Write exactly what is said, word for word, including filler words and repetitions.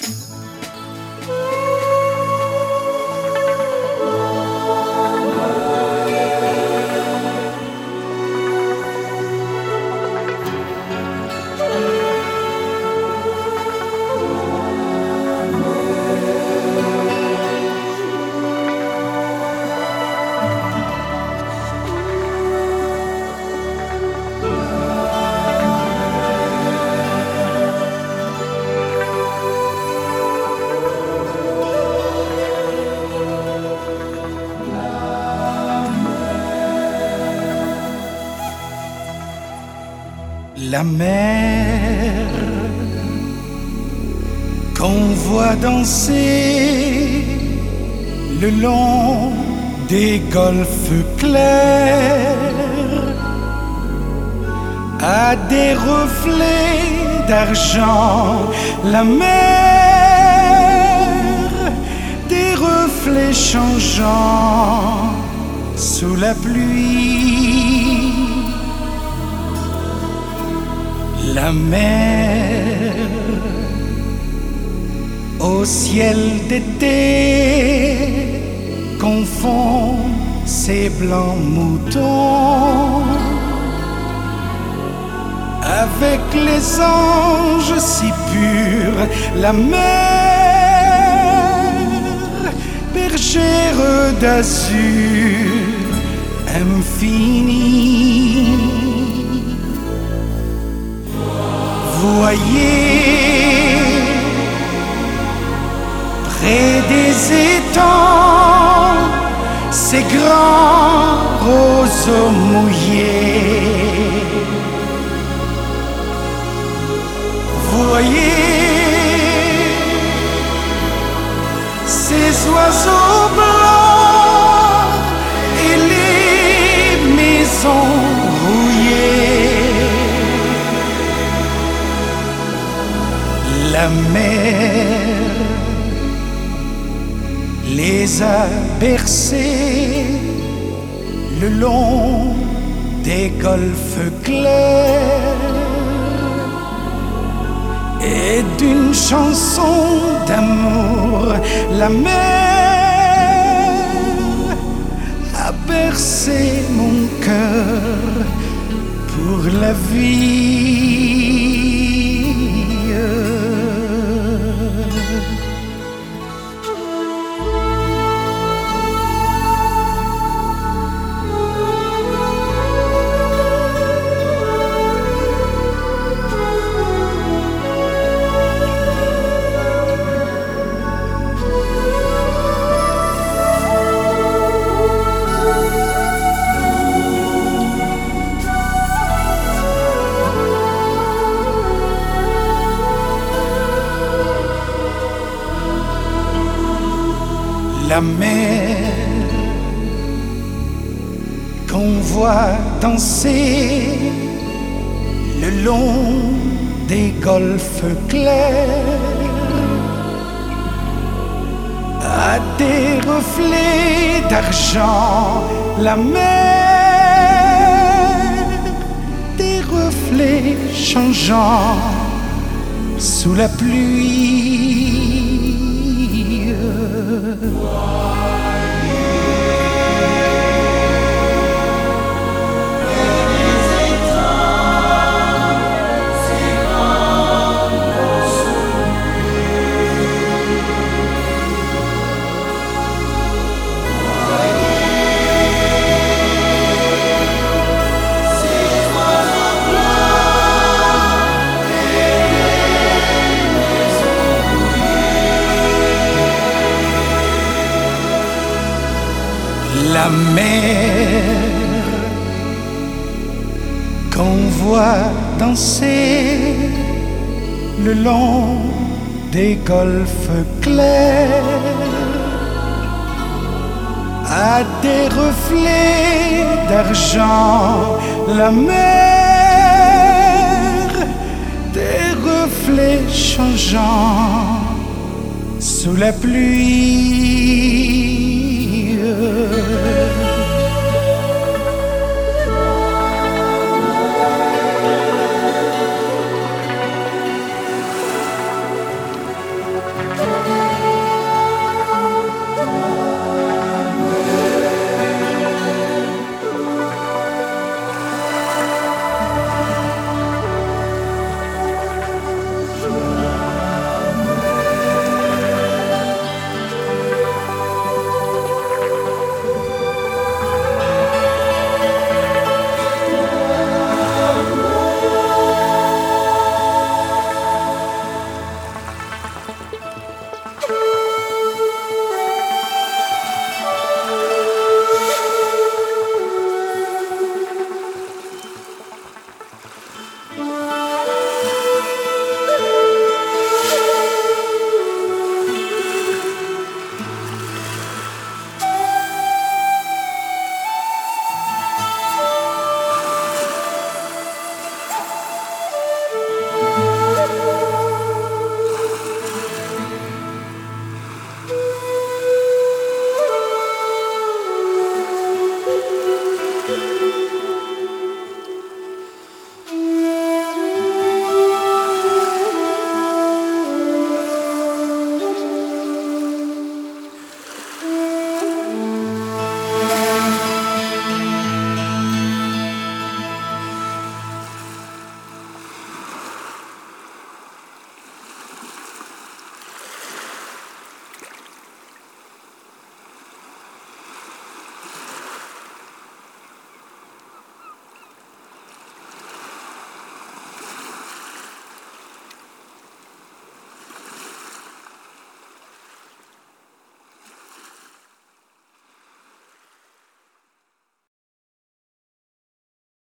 La mer qu'on voit danser le long des golfes clairs a des reflets d'argent. La mer, des reflets changeants sous la pluie. La mer au ciel d'été confond ses blancs moutons avec les anges si purs. La mer, bergère d'azur infini. Voyez, près des étangs, ces grands roseaux mouillés. Voyez, ces oiseaux blancs et les maisons rouillées. La mer les a bercés le long des golfes clairs et d'une chanson d'amour. La mer a bercé mon cœur pour la vie. La mer qu'on voit danser le long des golfes clairs a des reflets d'argent. La mer, des reflets changeants sous la pluie. La mer qu'on voit danser le long des golfes clairs a des reflets d'argent. La mer, des reflets changeants sous la pluie.